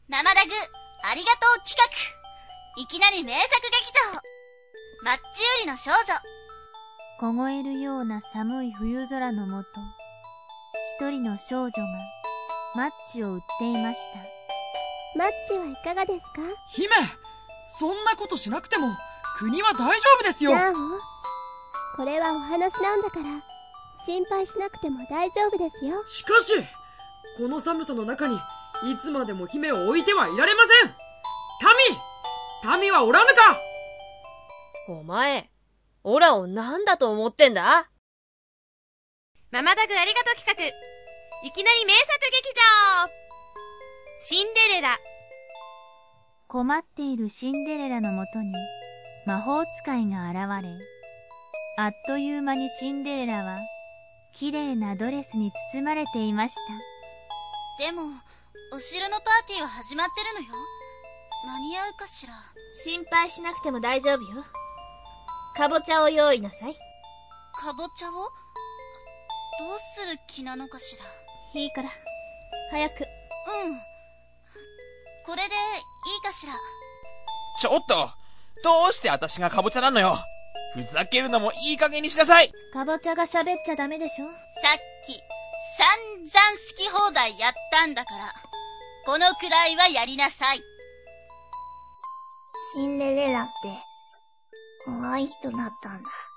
ママダグありがとう企画、いきなり名作劇場、マッチ売りの少女。 凍えるような寒い冬空のもと、一人の少女がマッチを売っていました。 マッチはいかがですか？ 姫、そんなことしなくても国は大丈夫ですよ。 なお、これはお話なんだから心配しなくても大丈夫ですよ。 しかしこの寒さの中にいつまでも姫を置いてはいられません。民はおらぬか。 お前、オラを何だと思ってんだ？ ママダグありがとう企画、いきなり名作劇場、シンデレラ。 困っているシンデレラのもとに魔法使いが現れ、あっという間にシンデレラは綺麗なドレスに包まれていました。 でもお城のパーティーは始まってるのよ。間に合うかしら。 心配しなくても大丈夫よ。かぼちゃを用意なさい。 かぼちゃを？どうする気なのかしら。 いいから早く。 これでいいかしら。 ちょっと、どうして私がかぼちゃなのよ。ふざけるのもいい加減にしなさい。 かぼちゃが喋っちゃダメでしょ。 さっき散々好き放題やったんだから、このくらいはやりなさい。 シンデレラって怖い人だったんだ。